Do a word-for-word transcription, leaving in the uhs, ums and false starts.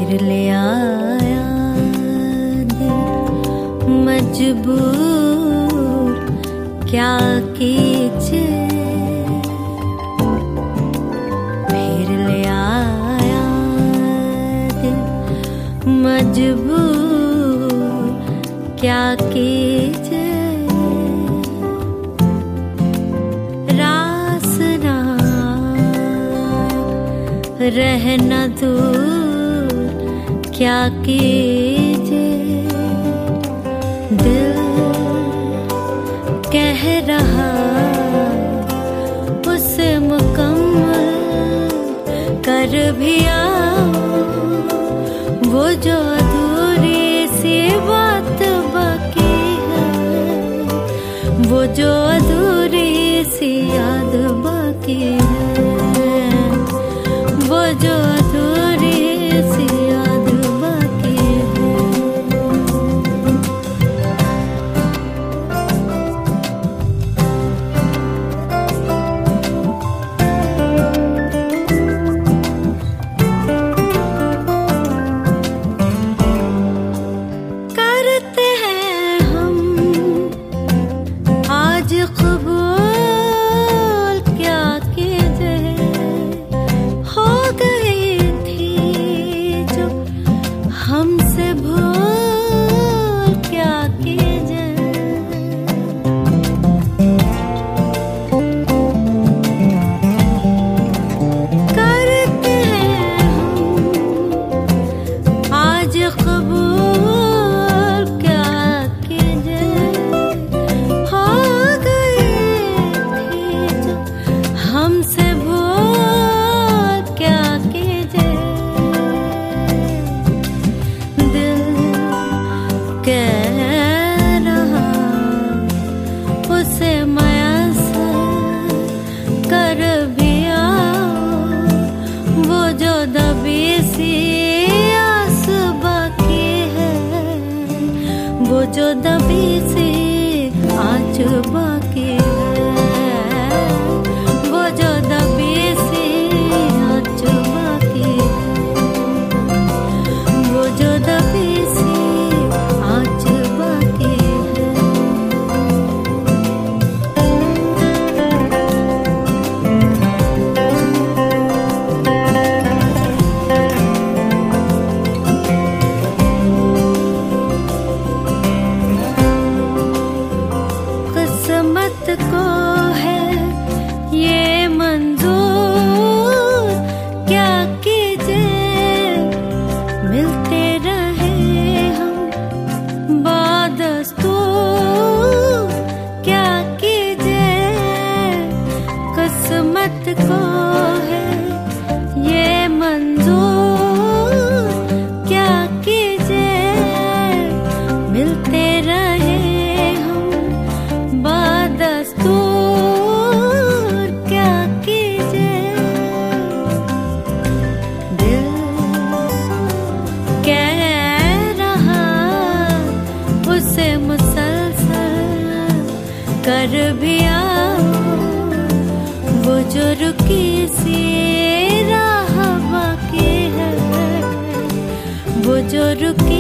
फिर ले आया दिल मजबूर क्या कीजिए। फिर ले आया दिल मजबूर क्या कीजिए। रहना दूर क्या कीजिए। दिल कह रहा उसे मुकम्मल कर भी आओ, वो जो अधूरी सी बात बाकी है, वो जो अधूरी सी याद बाकी है, वो जो अधूरी सी याद बाकी है। करते हैं हम आज कबूल क्या कीजिए। हो गई थी जो हमसे भूल क्या कीजिए। करते हैं हम आज कबूल क्या कीजिए। हो गई थी जो हमसे भूल क्या कीजिए। दिल कह रहा उसे मयसर कर भी आओ, वो जो दबी सी आस बाकी है, वो जो दबी सी आँच बाकी है, वो जो दबी सी आँच बाकी है, वो जो दबी सी आँच बाकी है। किस्मत को है ये मंजूर क्या कीजिए। मिलते रहे हम बादस्तूर क्या कीजिए। किस्मत को है ये मंजूर क्या कीजिए। मिलते रहे हम बादस्तूर क्या कीजिए। दिल कह रहा उसे मुसलसल कर भी आओ, वो जो रुकी सी राह बाकी है, वो जो रुकी